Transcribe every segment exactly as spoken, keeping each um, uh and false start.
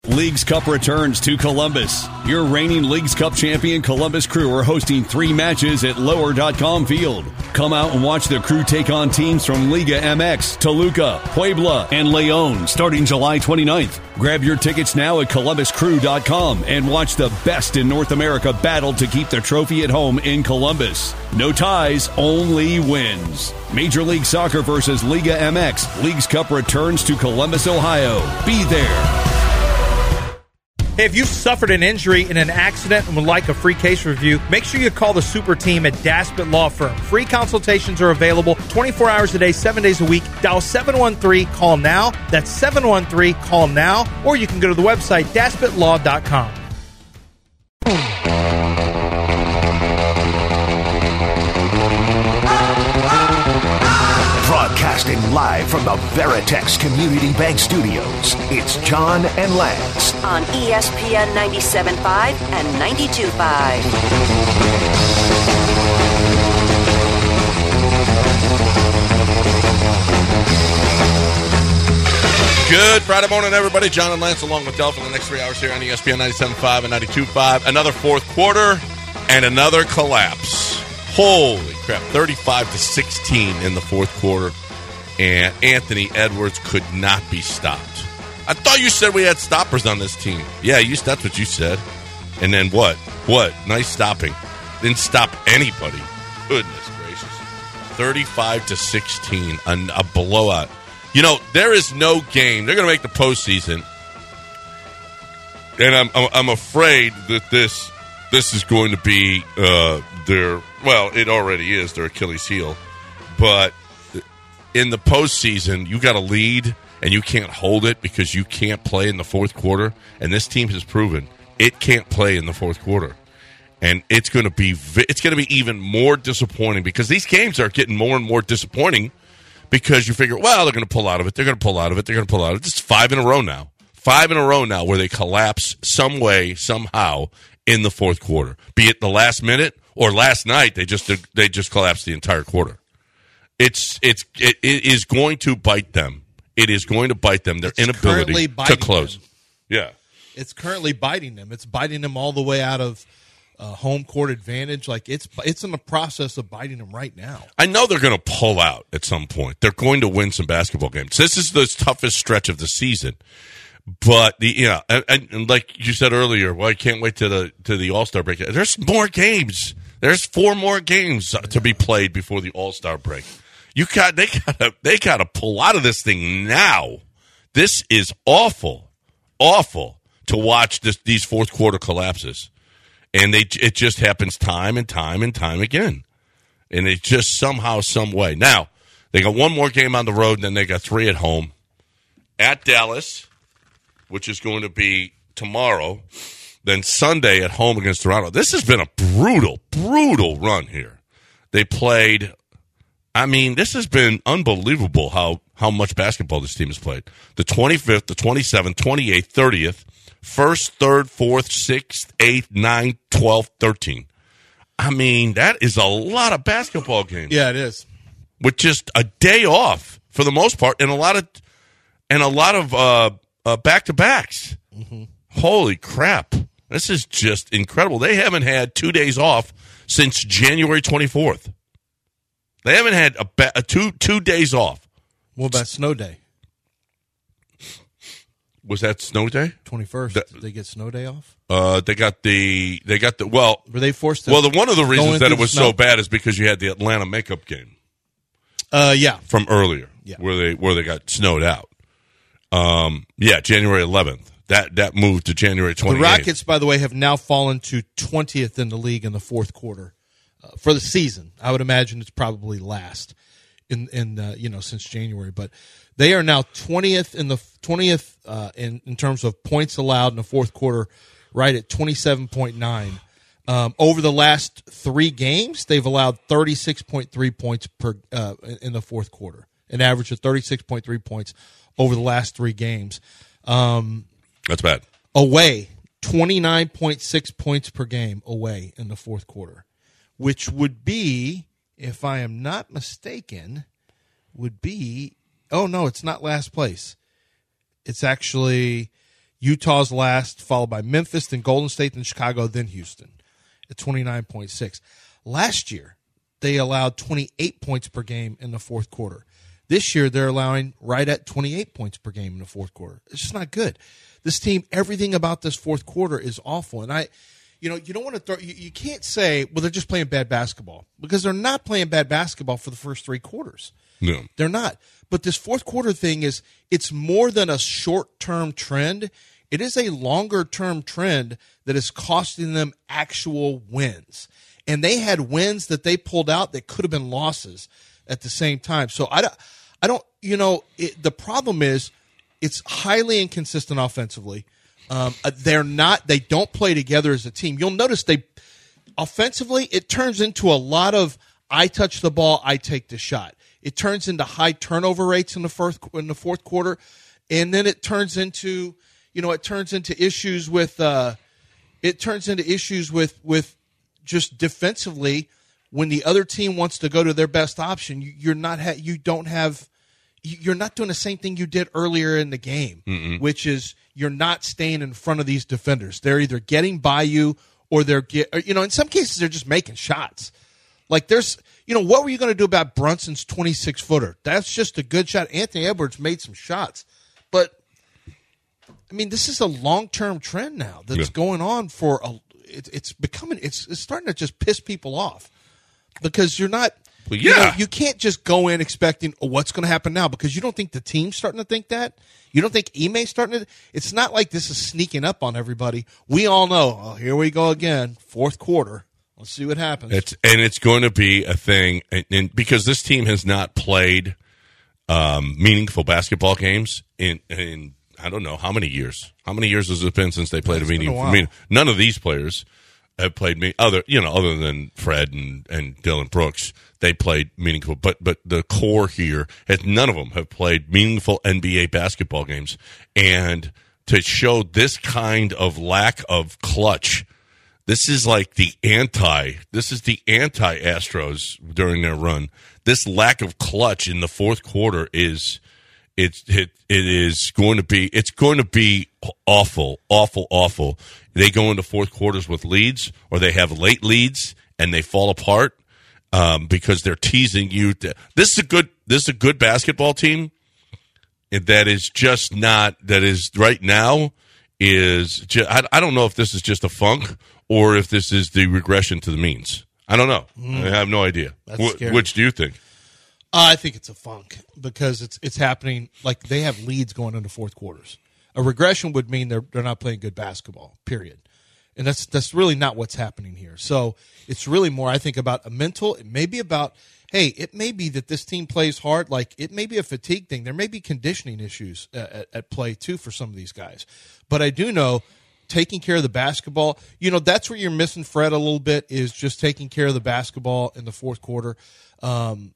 Leagues Cup returns to Columbus. Your reigning Leagues Cup champion Columbus Crew are hosting three matches at lower dot com Field. Come out and watch the Crew take on teams from Liga M X, Toluca, Puebla, and Leon starting July twenty-ninth. Grab your tickets now at columbus crew dot com and watch the best in North America battle to keep the trophy at home in Columbus. No ties, only wins. Major League Soccer versus Liga M X. Leagues Cup returns to Columbus, Ohio. Be there. Hey, if you've suffered an injury in an accident and would like a free case review, make sure you call the super team at Daspit Law Firm. Free consultations are available twenty-four hours a day, seven days a week. Dial seven one three, call now. That's seven one three, call now. Or you can go to the website, daspit law dot com. Broadcasting live from the Veritex Community Bank Studios, it's John and Lance on E S P N ninety-seven point five and ninety-two point five. Good Friday morning, everybody. John and Lance along with Del for the next three hours here on E S P N ninety-seven point five and ninety-two point five. Another fourth quarter and another collapse. Holy crap, thirty-five to sixteen in the fourth quarter, and Anthony Edwards could not be stopped. I thought you said we had stoppers on this team. Yeah, you, that's what you said. And then what? What? Nice stopping. Didn't stop anybody. Goodness gracious. thirty-five to sixteen, a, a blowout. You know, there is no game. They're going to make the postseason, and I'm, I'm, I'm afraid that this this is going to be uh, their, well, it already is their Achilles heel. But in the postseason, you got to lead, and you can't hold it because you can't play in the fourth quarter. And this team has proven it can't play in the fourth quarter. And it's going to be it's going to be even more disappointing because these games are getting more and more disappointing because you figure, well, they're going to pull out of it. They're going to pull out of it. They're going to pull out of it. It's five in a row now. Five in a row now where they collapse some way, somehow in the fourth quarter. Be it the last minute or last night, they just they just collapsed the entire quarter. It's it's it, it is going to bite them. It is going to bite them. Their it's inability to close. Them. Yeah. It's currently biting them. It's biting them all the way out of uh, home court advantage. Like it's it's in the process of biting them right now. I know they're going to pull out at some point. They're going to win some basketball games. This is the toughest stretch of the season. But the yeah, and, and like you said earlier, well, I can't wait to the to the All-Star break. There's more games. There's four more games to be played before the All-Star break. You got they got they got to pull out of this thing now. This is awful, awful to watch this, these fourth quarter collapses, and they it just happens time and time and time again, and it just somehow, some way. Now they got one more game on the road, and then they got three at home, at Dallas, which is going to be tomorrow, then Sunday at home against Toronto. This has been a brutal, brutal run here. They played. I mean, this has been unbelievable how, how much basketball this team has played. The twenty-fifth, the twenty-seventh, twenty-eighth, thirtieth, first, third, fourth, sixth, eighth, ninth, twelfth, thirteenth. I mean, that is a lot of basketball games. Yeah, it is. With just a day off for the most part, and a lot of and a lot of uh, uh, back-to-backs. Mm-hmm. Holy crap. This is just incredible. They haven't had two days off since January twenty-fourth. They haven't had a, ba- a two two days off. What about snow day? Was that snow day? twenty-first. The, Did they get snow day off? Uh, they got the they got the well. Were they forced to? Well, the, one of the reasons that it was snow? so bad is because you had the Atlanta makeup game. Uh, yeah, from earlier, yeah, where they where they got snowed out. Um, yeah, January eleventh. That that moved to January twenty-eighth. The Rockets, by the way, have now fallen to twentieth in the league in the fourth quarter. Uh, for the season, I would imagine it's probably last in in uh, you know since January, but they are now twentieth in the twentieth uh, in in terms of points allowed in the fourth quarter, right at twenty-seven point nine. Um, over the last three games, they've allowed thirty-six point three points per uh, in the fourth quarter, an average of thirty-six point three points over the last three games. Um, That's bad. Away, twenty-nine point six points per game away in the fourth quarter. Which would be, if I am not mistaken, would be, oh, no, it's not last place. It's actually, Utah's last, followed by Memphis, then Golden State, then Chicago, then Houston at twenty-nine point six. Last year, they allowed twenty-eight points per game in the fourth quarter. This year, they're allowing right at twenty-eight points per game in the fourth quarter. It's just not good. This team, everything about this fourth quarter is awful. And I, you know, you don't want to throw, you, you can't say, well, they're just playing bad basketball, because they're not playing bad basketball for the first three quarters. No. They're not. But this fourth quarter thing is, it's more than a short-term trend. It is a longer-term trend that is costing them actual wins. And they had wins that they pulled out that could have been losses at the same time. So I don't, I don't you know, it, the problem is it's highly inconsistent offensively. Um, they're not, they don't play together as a team. You'll notice they, offensively, it turns into a lot of I touch the ball, I take the shot. It turns into high turnover rates in the first, in the fourth quarter. And then it turns into, you know, it turns into issues with, uh, it turns into issues with, with just defensively when the other team wants to go to their best option. You, you're not, ha- you don't have, you're not doing the same thing you did earlier in the game, Mm-mm. which is you're not staying in front of these defenders. They're either getting by you or they're get, or, you know, in some cases they're just making shots. Like there's, you know, what were you going to do about Brunson's twenty-six footer? That's just a good shot. Anthony Edwards made some shots, but I mean, this is a long-term trend now that's yeah. going on for a. It, it's becoming. It's, it's starting to just piss people off because you're not. Well, yeah, you know, you can't just go in expecting oh, what's going to happen now, because you don't think the team's starting to think that. You don't think Ime's starting to. It's not like this is sneaking up on everybody. We all know. Oh, here we go again. Fourth quarter. Let's see what happens. It's and it's going to be a thing, and, and because this team has not played um, meaningful basketball games in in I don't know how many years. How many years has it been since they played it's a meaningful? I mean, none of these players have played me other you know other than Fred and, and Dylan Brooks. They played meaningful, but but the core here has none of them have played meaningful N B A basketball games, and to show this kind of lack of clutch. This is like the anti. This is the anti-Astros during their run. This lack of clutch in the fourth quarter is, it's it it is going to be it's going to be awful, awful, awful. They go into fourth quarters with leads, or they have late leads and they fall apart um, because they're teasing you. To, this is a good. This is a good basketball team that is just not. That is right now is. Just, I I don't know if this is just a funk. Or if this is the regression to the means. I don't know. Mm. I have no idea. Wh- which do you think? Uh, I think it's a funk because it's it's happening like they have leads going into fourth quarters. A regression would mean they're they're not playing good basketball, period. And that's that's really not what's happening here. So it's really more, I think, about a mental. It may be about, hey, it may be that this team plays hard. Like it may be a fatigue thing. There may be conditioning issues at, at, at play, too, for some of these guys. But I do know taking care of the basketball, you know, that's where you're missing Fred a little bit, is just taking care of the basketball in the fourth quarter. Um,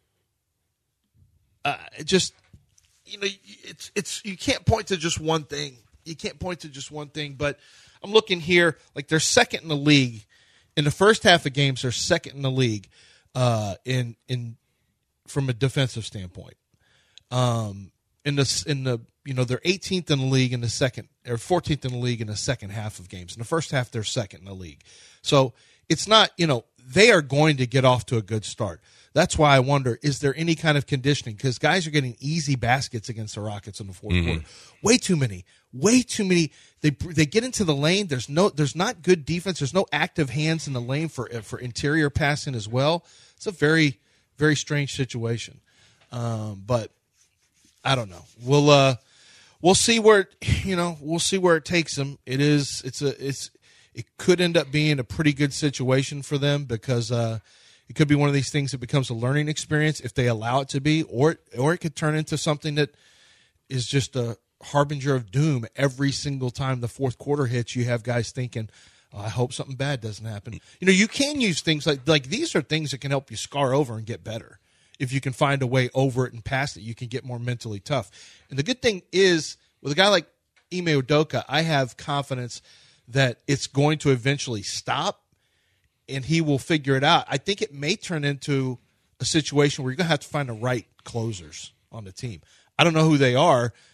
uh, just, you know, it's it's you can't point to just one thing. You can't point to just one thing. But I'm looking here, like they're second in the league. In the first half of games, they're second in the league uh, in in from a defensive standpoint. Um, in the in the you know they're eighteenth in the league in the second, or fourteenth in the league in the second half of games. In the first half, they're second in the league. So it's not, you know, they are going to get off to a good start. That's why I wonder, is there any kind of conditioning? Because guys are getting easy baskets against the Rockets in the fourth mm-hmm. quarter. Way too many. Way too many. They they get into the lane. There's no. There's not good defense. There's no active hands in the lane for for interior passing as well. It's a very very strange situation. Um, but I don't know. We'll uh, we'll see where it, you know we'll see where it takes them. It is it's a it's it could end up being a pretty good situation for them, because uh, it could be one of these things that becomes a learning experience if they allow it to be, or or it could turn into something that is just a harbinger of doom. Every single time the fourth quarter hits, you have guys thinking, oh, I hope something bad doesn't happen. You know, you can use things like like these are things that can help you scar over and get better. If you can find a way over it and past it, you can get more mentally tough. And the good thing is, with a guy like Ime Udoka, I have confidence that it's going to eventually stop, and he will figure it out. I think it may turn into a situation where you're going to have to find the right closers on the team. I don't know who they are.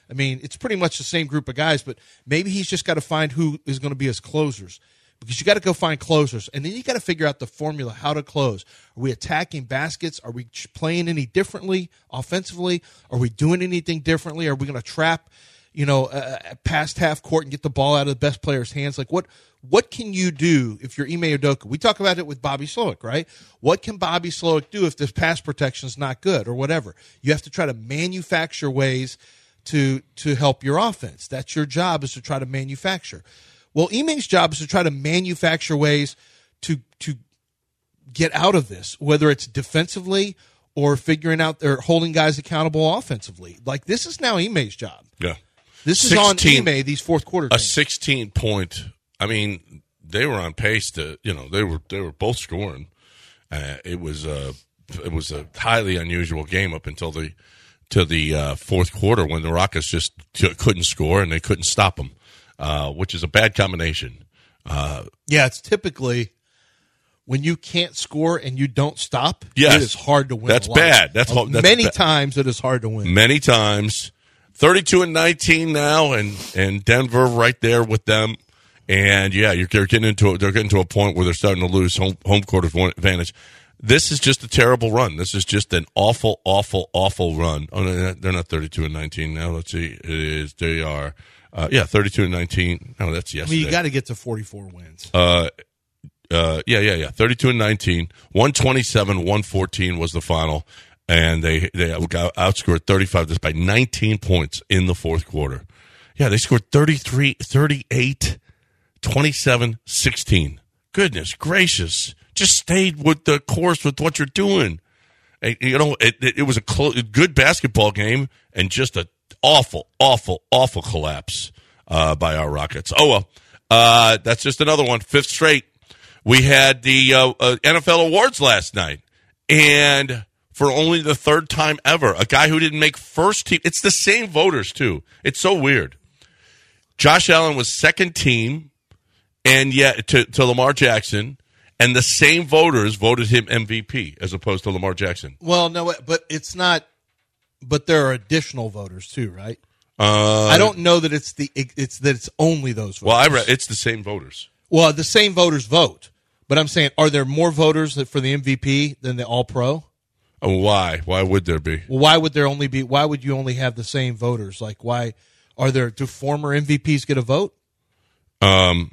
I mean, it's pretty much the same group of guys, but maybe he's just got to find who is going to be his closers. Because you got to go find closers, and then you got to figure out the formula, how to close. Are we attacking baskets? Are we playing any differently offensively? Are we doing anything differently? Are we going to trap, you know, uh, past half court and get the ball out of the best player's hands? Like, what what can you do if you're Ime Udoka? We talk about it with Bobby Slowick, right? What can Bobby Slowick do if this pass protection is not good or whatever? You have to try to manufacture ways to to help your offense. That's your job, is to try to manufacture. Well, Ime's job is to try to manufacture ways to to get out of this, whether it's defensively or figuring out or holding guys accountable offensively. Like, this is now Ime's job. Yeah. This is on Ime, these fourth quarter A games. sixteen point. I mean, they were on pace to, you know, they were they were both scoring. Uh, it was a it was a highly unusual game up until the to the uh, fourth quarter, when the Rockets just couldn't score and they couldn't stop them. Uh, which is a bad combination. Uh, yeah, it's typically when you can't score and you don't stop, yes, it is hard to win. That's a lot. bad. That's, that's Many bad. times it is hard to win. Many times. thirty-two and nineteen now, and, and Denver right there with them. And, yeah, you're, they're, getting into a, they're getting to a point where they're starting to lose home, home court advantage. This is just a terrible run. This is just an awful, awful, awful run. Oh, no, they're not thirty-two and nineteen now. Let's see. It is. They are. Uh, yeah, thirty-two and nineteen. No, that's yesterday. I mean, you got to get to forty-four wins. Uh, uh, yeah, yeah, yeah. thirty-two and nineteen. one twenty-seven, one fourteen was the final, and they they got outscored thirty-five just by nineteen points in the fourth quarter. Yeah, they scored thirty-three, thirty-eight, twenty-seven, sixteen. Goodness gracious! Just stayed with the course with what you're doing. And, you know, it, it, it was a clo- good basketball game, and just a awful, awful, awful collapse uh, by our Rockets. Oh, well, uh, that's just another one. Fifth straight. We had the uh, uh, N F L awards last night, and for only the third time ever, a guy who didn't make first team. It's the same voters, too. It's so weird. Josh Allen was second team, and yet to, to Lamar Jackson, and the same voters voted him M V P as opposed to Lamar Jackson. Well, no, but it's not. But there are additional voters too, right? Uh, I don't know that it's the it's that it's only those voters. Well, I read it's the same voters. Well, the same voters vote, but I'm saying, are there more voters for the M V P than the All Pro? Oh, why? Why would there be? Well, why would there only be? Why would you only have the same voters? Like, why are there? Do former M V Ps get a vote? Um,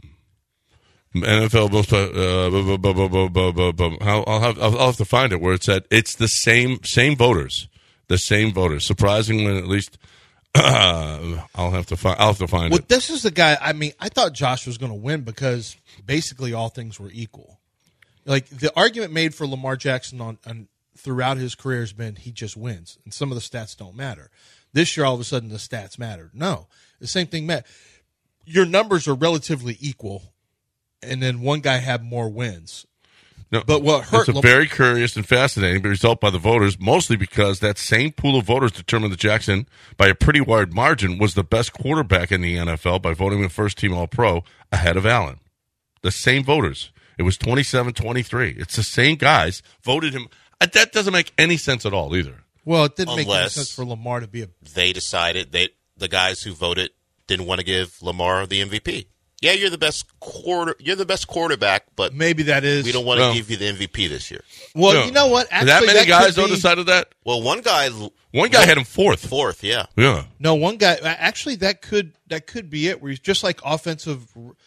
N F L most. Uh, bu- bu- bu- bu- bu- bu- bu- I'll I'll have I'll have to find it where it said it's the same same voters. The same voters. Surprisingly, at least, uh, I'll have to find. I'll have to find Well, it. this is the guy. I mean, I thought Josh was going to win because basically all things were equal. Like, the argument made for Lamar Jackson on, on throughout his career has been he just wins, and some of the stats don't matter. This year, all of a sudden, the stats matter. No, the same thing matters. Your numbers are relatively equal, and then one guy had more wins. No, but what hurt? It's a very curious and fascinating result by the voters, mostly because that same pool of voters determined that Jackson, by a pretty wide margin, was the best quarterback in the N F L by voting him first team All-Pro ahead of Allen. The same voters. It was twenty-seven twenty-three. It's the same guys voted him. That doesn't make any sense at all either. Well, it didn't make any Unless sense for Lamar to be a. They decided that the guys who voted didn't want to give Lamar the M V P. Yeah, you're the best quarter. You're the best quarterback, but Maybe that is. we don't want to No. give you the M V P this year. Well, No. you know what? Actually, that many that guys could though be- decided that. Well, one guy, One guy had him fourth. fourth, yeah. Yeah. No, one guy. Actually, that could that could be it. Where he's just like offensive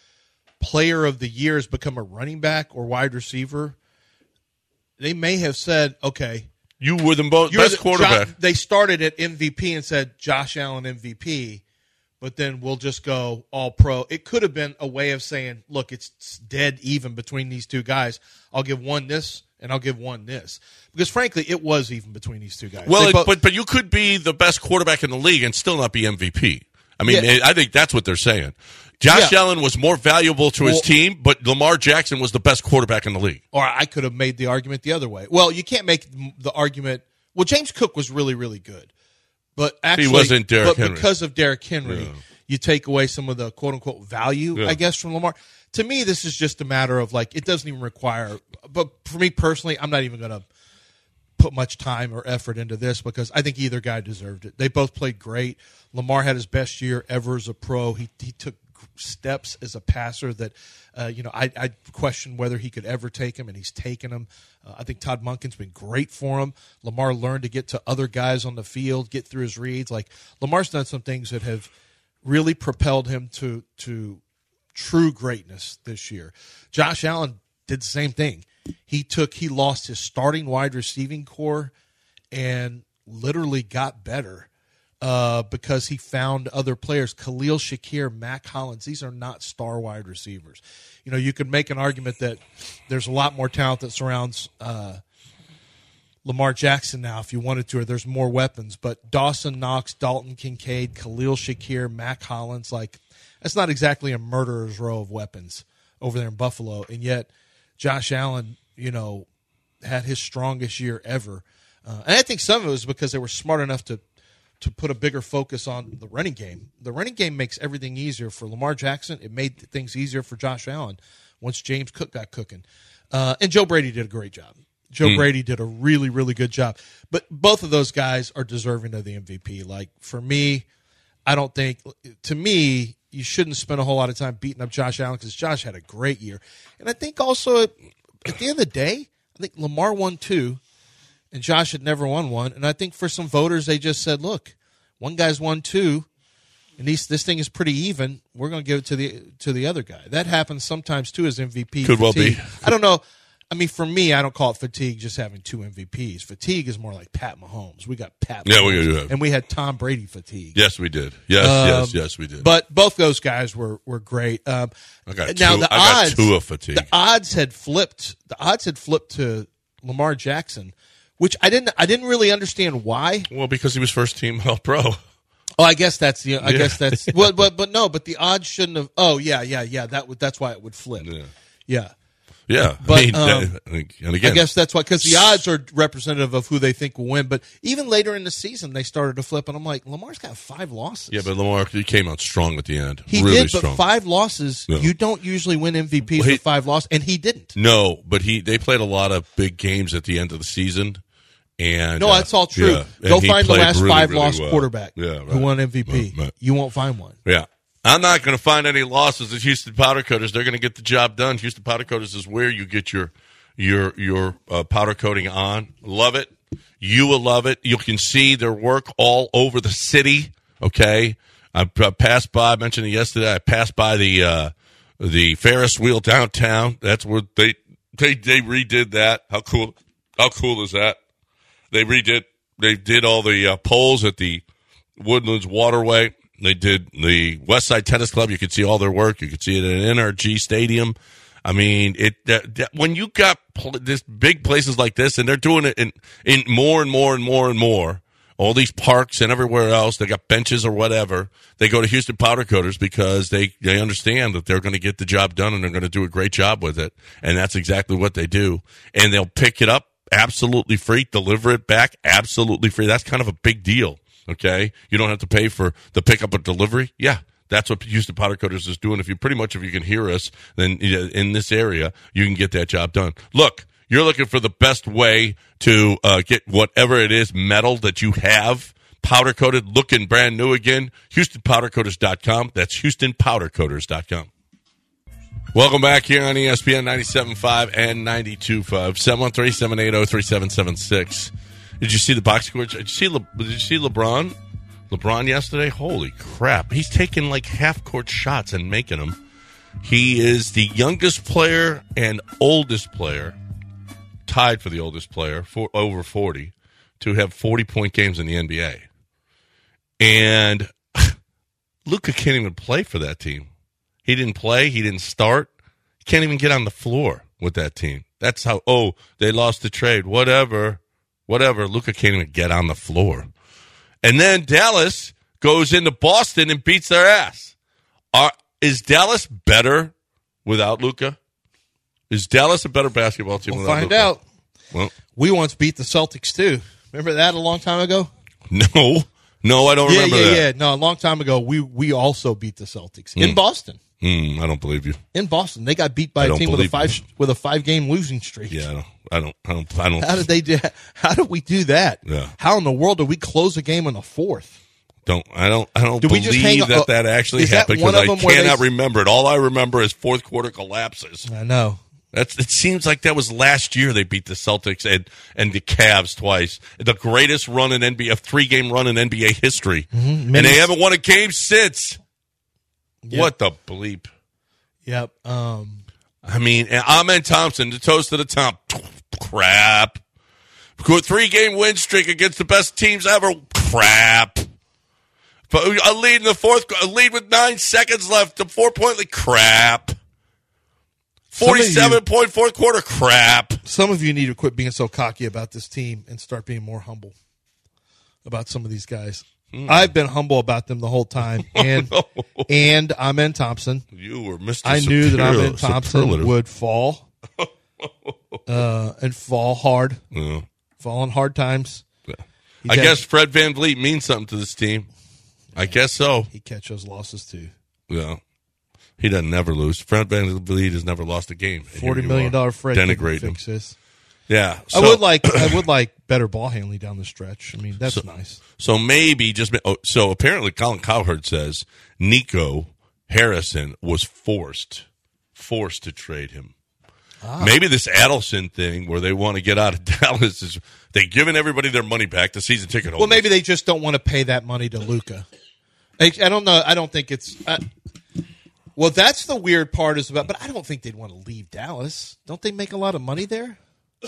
player of the year has become a running back or wide receiver. They may have said, "Okay, You were the mo- you're best the- quarterback. Jo- they started at M V P and said Josh Allen M V P, but then we'll just go All Pro. It could have been a way of saying, "Look, it's dead even between these two guys. I'll give one this." And I'll give one this. Because, frankly, it was even between these two guys. Well, They it, both- but but you could be the best quarterback in the league and still not be M V P. I mean, Yeah. I think that's what they're saying. Josh Yeah. Allen was more valuable to his Well- team, but Lamar Jackson was the best quarterback in the league. Or I could have made the argument the other way. Well, you can't make the argument. Well, James Cook was really, really good, but actually, wasn't Derrick but Henry. because of Derrick Henry, Yeah. you take away some of the quote unquote value, Yeah. I guess, from Lamar. To me, this is just a matter of like it doesn't even require. But for me personally, I'm not even going to put much time or effort into this because I think either guy deserved it. They both played great. Lamar had his best year ever as a pro. He he took steps as a passer that, uh, you know, I, I question whether he could ever take him, and he's taken them. Uh, I think Todd Monken's been great for him. Lamar learned to get to other guys on the field, get through his reads. Like, Lamar's done some things that have really propelled him to to true greatness this year. Josh Allen did the same thing. He took he lost his starting wide receiving core and literally got better. Uh, because he found other players, Khalil Shakir, Mac Hollins. These are not star wide receivers. You know, you could make an argument that there's a lot more talent that surrounds uh, Lamar Jackson now if you wanted to, or there's more weapons. But Dawson Knox, Dalton Kincaid, Khalil Shakir, Mac Hollins, like, that's not exactly a murderer's row of weapons over there in Buffalo. And yet Josh Allen, you know, had his strongest year ever. Uh, and I think some of it was because they were smart enough to to put a bigger focus on the running game. The running game makes everything easier for Lamar Jackson. It made things easier for Josh Allen once James Cook got cooking. Uh, and Joe Brady did a great job. Joe mm. Brady did a really, really good job. But both of those guys are deserving of the M V P. Like, for me, I don't think – to me, you shouldn't spend a whole lot of time beating up Josh Allen because Josh had a great year. And I think also at, at the end of the day, I think Lamar won two. And Josh had never won one. And I think for some voters, they just said, look, one guy's won two, and these, this thing is pretty even. We're going to give it to the to the other guy. That happens sometimes, too, as M V P. Could fatigue. well be. I don't know. I mean, for me, I don't call it fatigue just having two M V Ps. Fatigue is more like Pat Mahomes. We got Pat Mahomes. Yeah, we do. And we had Tom Brady fatigue. Yes, we did. Yes, um, yes, yes, we did. But both those guys were, were great. Um, I got now two, the I odds, got two of fatigue. The odds had flipped. The odds had flipped to Lamar Jackson, which I didn't. I didn't really understand why. Well, because he was first team All Pro. Oh, I guess that's the. I Yeah. guess that's. Well, but but no, but the odds shouldn't have. Oh yeah, yeah, yeah. That would. That's why it would flip. Yeah. Yeah. Yeah, But, I mean, um, and again, I guess that's why, because the odds are representative of who they think will win. But even later in the season, they started to flip, and I'm like, Lamar's got five losses. yeah, but Lamar he came out strong at the end. he really did, strong. but five losses. Yeah. You don't usually win M V Ps Well, he- with five losses, and he didn't. No, but he they played a lot of big games at the end of the season. And No, uh, that's all true. yeah, Go and he find the played last really, five really loss well. quarterback Yeah, right. who won M V P. Right, right. You won't find one. Yeah. I'm not going to find any losses at Houston Powder Coaters. They're going to get the job done. Houston Powder Coaters is where you get your your your uh, powder coating on. Love it. You will love it. You can see their work all over the city. Okay. I, I passed by. I mentioned it yesterday. I passed by the uh, the Ferris wheel downtown. That's where they they they redid that. How cool! How cool is that? They redid. They did all the uh, poles at the Woodlands Waterway. They did the West Side Tennis Club. You could see all their work. You could see it at an N R G Stadium. I mean, it that, that, when you got pl- this big places like this, and they're doing it in, in more and more and more and more, all these parks and everywhere else, they got benches or whatever. They go to Houston Powder Coaters because they, they understand that they're going to get the job done and they're going to do a great job with it. And that's exactly what they do. And they'll pick it up absolutely free, deliver it back absolutely free. That's kind of a big deal. Okay, you don't have to pay for the pickup and delivery. Yeah, that's what Houston Powder Coaters is doing. If you pretty much, if you can hear us, then in this area, you can get that job done. Look, you're looking for the best way to uh, get whatever it is metal that you have powder coated, looking brand new again. Houston Powder Coaters dot com. That's Houston Powder Coaters dot com. Welcome back here on E S P N ninety-seven point five and ninety-two point five. seven one three, seven eight zero, three seven seven six. Did you see the box score? Did you see Le- Did you see LeBron? LeBron yesterday? Holy crap. He's taking like half-court shots and making them. He is the youngest player and oldest player, tied for the oldest player, for over forty, to have forty-point games in the N B A. And Luka can't even play for that team. He didn't play. He didn't start. He can't even get on the floor with that team. That's how, oh, they lost the trade. Whatever. Whatever. Luka can't even get on the floor. And then Dallas goes into Boston and beats their ass. Are, is Dallas better without Luka? Is Dallas a better basketball team We'll without find Luka? out. Well, We once beat the Celtics, too. Remember that a long time ago? no. No, I don't Yeah, remember yeah, that. yeah. No, a long time ago, we we also beat the Celtics in Boston. Mm, I don't believe you. In Boston, they got beat by I a don't team with a believe five you. with a five game losing streak. Yeah, I don't. I don't. I don't. I don't How did they do? How did we do that? Yeah. How in the world did we close a game in the fourth? Don't I don't I don't Do we just hang believe up- that that actually is that happened one because of I them where cannot they- remember it. All I remember is fourth quarter collapses. I know. That's it seems like that was last year they beat the Celtics and and the Cavs twice. The greatest run in N B A, a three game run in N B A history, Mm-hmm. and they haven't won a game since. Yep. What the bleep? Yep. Um, I mean, and Amen Thompson, the toast to the top. Crap. Three game win streak against the best teams ever. Crap. But a lead in the fourth, a lead with nine seconds left. A four point lead. Crap. Forty-seven point fourth quarter. Crap. some of you need to quit being so cocky about this team and start being more humble about some of these guys. Mm. I've been humble about them the whole time, and Oh, no. and Amen Thompson. You were Mister I knew that Superior- Amen Thompson superlative. would fall, uh, and fall hard, Yeah. fall in hard times. Yeah. He I got- guess Fred Van Vliet means something to this team. I guess so. he catch those losses too. Yeah. He doesn't never lose. Fred Van Vliet has never lost a game. And here Forty you million are, dollar Fred couldn't denigrating him. fix this. Yeah. I so- would like I would like better ball handling down the stretch. I mean, that's So- nice. So maybe just oh, so apparently Colin Cowherd says Nico Harrison was forced forced to trade him. Ah. Maybe this Adelson thing where they want to get out of Dallas is they're giving everybody their money back, the season ticket holders. Well, maybe they just don't want to pay that money to Luka. I, I don't know. I don't think it's. I, well, that's the weird part is about. But I don't think they'd want to leave Dallas. Don't they make a lot of money there?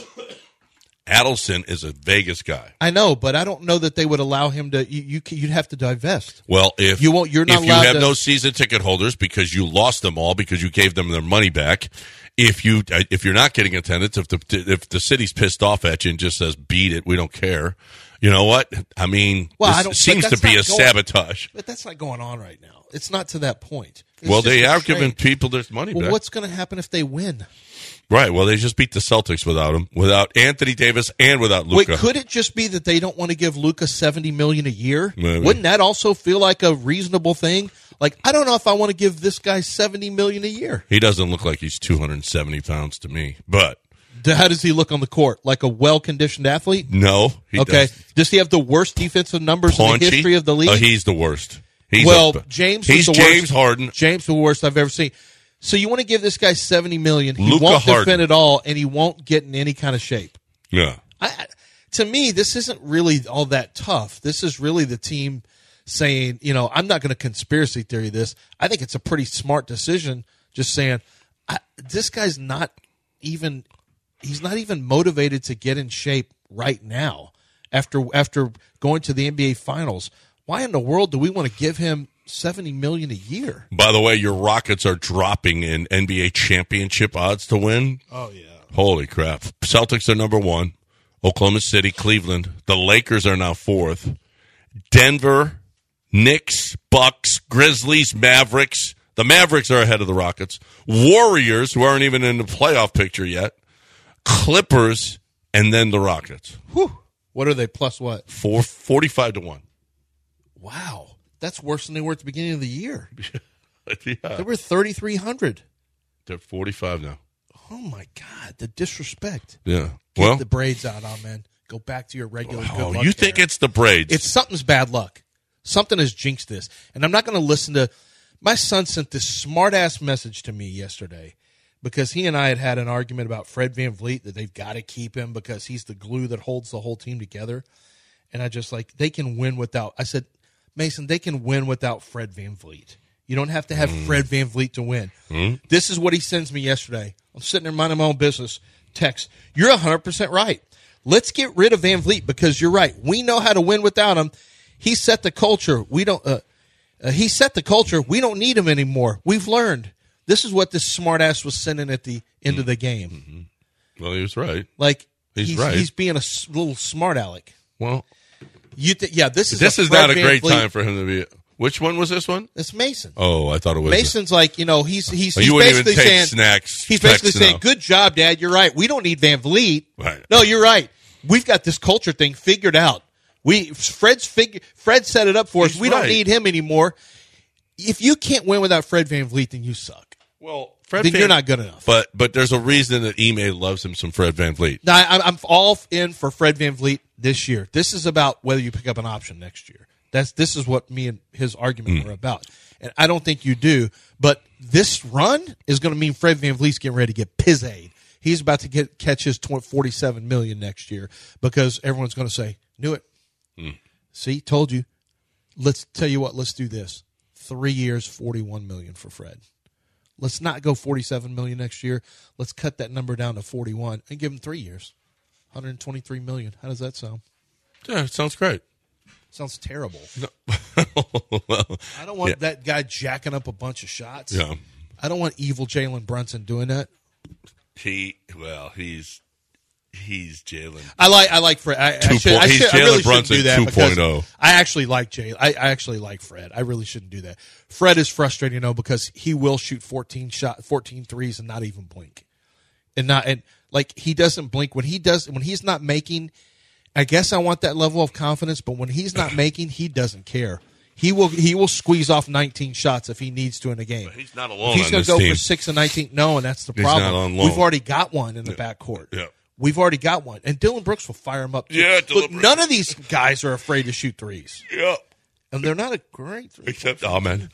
Adelson is a Vegas guy. I know, but I don't know that they would allow him to. You, you you'd have to divest. Well, if You won't- you're not if you allowed have to- no season ticket holders because you lost them all because you gave them their money back, if you if you're not getting attendance, if the if the city's pissed off at you and just says beat it, we don't care. You know what? I mean, Well, this I don't- but seems to that's be a not going- sabotage. But that's not going on right now. It's not to that point. It's Well, just they a are trade. giving people their money Well, back. what's going to happen if they win? Right. Well, they just beat the Celtics without him, without Anthony Davis, and without Luka. Wait, could it just be that they don't want to give Luka seventy million a year? Maybe. Wouldn't that also feel like a reasonable thing? Like, I don't know if I want to give this guy seventy million a year. He doesn't look like he's two hundred seventy pounds to me, but How does he look on the court? Like a well-conditioned athlete? no. He Okay. does. Does he have the worst defensive numbers Paunchy. in the history of the league? Oh, he's the worst. He's well, a- James He's was the James worst. Harden. James the worst I've ever seen. So you want to give this guy seventy million? He Luka won't Harden. defend at all, and he won't get in any kind of shape. Yeah. I, I- to me, this isn't really all that tough. This is really the team saying, you know, I'm not going to conspiracy theory this. I think it's a pretty smart decision. Just saying, I, this guy's not even. He's not even motivated to get in shape right now. After after going to the N B A Finals, why in the world do we want to give him seventy million a year? By the way, your Rockets are dropping in N B A championship odds to win. Oh yeah. Holy crap. Celtics are number one. Oklahoma City, Cleveland. The Lakers are now fourth. Denver, Knicks, Bucks, Grizzlies, Mavericks. The Mavericks are ahead of the Rockets. Warriors, who aren't even in the playoff picture yet. Clippers, and then the Rockets. Whew. What are they? Plus what? Four, forty-five to one. Wow, that's worse than they were at the beginning of the year. They Yeah. were thirty-three hundred. They're forty-five now. Oh my God, the disrespect! Yeah. Get Well, the braids out, oh man. Go back to your regular. good oh, luck you think there. it's the braids? it's something's bad luck? Something has jinxed this, and I'm not going to listen to. My son sent this smart ass message to me yesterday because he and I had had an argument about Fred Van Vliet that they've got to keep him because he's the glue that holds the whole team together. And I just like they can win without. I said, Mason, they can win without Fred Van Vliet. You don't have to have Mm. Fred Van Vliet to win. Mm. This is what he sends me yesterday. I'm sitting there minding my own business. Text, you're one hundred percent right. Let's get rid of Van Vliet because you're right. We know how to win without him. He set the culture. We don't. Uh, uh, he set the culture. We don't need him anymore. We've learned. This is what this smartass was sending at the end of the game. well, he was right. Like He's he's, right. he's being a s- little smart aleck. Well, You th- yeah, this is this a is Fred not a Van great Vliet- time for him to be. Which one was this one? It's Mason. Oh, I thought it was. Mason's like, you know, he's he's, Oh, he's you wouldn't even basically take saying snacks. He's basically text saying, now. "Good job, Dad. You're right. We don't need Van Vliet. Right. No, you're right. We've got this culture thing figured out. We Fred's fig- Fred set it up for us. He's we don't right. need him anymore." if you can't win without Fred VanVleet, then you suck. Well, Fred then Van, you're not good enough. But but there's a reason that Ime loves him some Fred VanVleet. Now, I, I'm all in for Fred VanVleet this year. This is about whether you pick up an option next year. That's This is what me and his argument Mm. were about. And I don't think you do. But this run is going to mean Fred VanVleet's getting ready to get pizzade. He's about to get catch his forty-seven million dollars next year because everyone's going to say, knew it. Mm. See, told you. Let's tell you what, let's do this. Three years, forty-one million dollars for Fred. Let's not go forty-seven million dollars next year. Let's cut that number down to forty-one and give him three years. one hundred twenty-three million dollars. How does that sound? Yeah, it sounds great. Sounds terrible. No. well, I don't want yeah. that guy jacking up a bunch of shots. Yeah. I don't want evil Jalen Brunson doing that. He well, he's he's Jalen. I like I like Fred. I, I, should, point- I, he's should, I Jalen really Brunson shouldn't do that two because point oh. I actually like Jay. I, I actually like Fred. I really shouldn't do that. Fred is frustrating though because he will shoot fourteen shot, fourteen threes and not even blink, and not and like he doesn't blink when he does when he's not making. I guess I want that level of confidence, but when he's not making, he doesn't care. He will he will squeeze off nineteen shots if he needs to in a game. But he's not alone If he's on going this to go team. for six and nineteen. No, and that's the He's problem. not on loan. We've already got one in the backcourt. Yeah. We've already got one, and Dylan Brooks will fire him up. Too. Yeah, Dylan Look, Brooks. none of these guys are afraid to shoot threes, Yeah. and they're not a great three. Except Ahmed.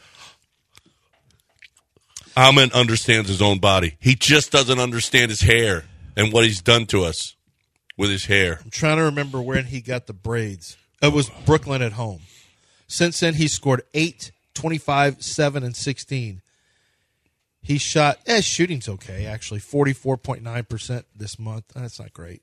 Ahmed understands his own body. He just doesn't understand his hair and what he's done to us with his hair. I'm trying to remember when he got the braids. It was Brooklyn at home. Since then, he scored eight, twenty-five, seven, and sixteen. He shot, eh, shooting's okay, actually, forty-four point nine percent this month. That's not great.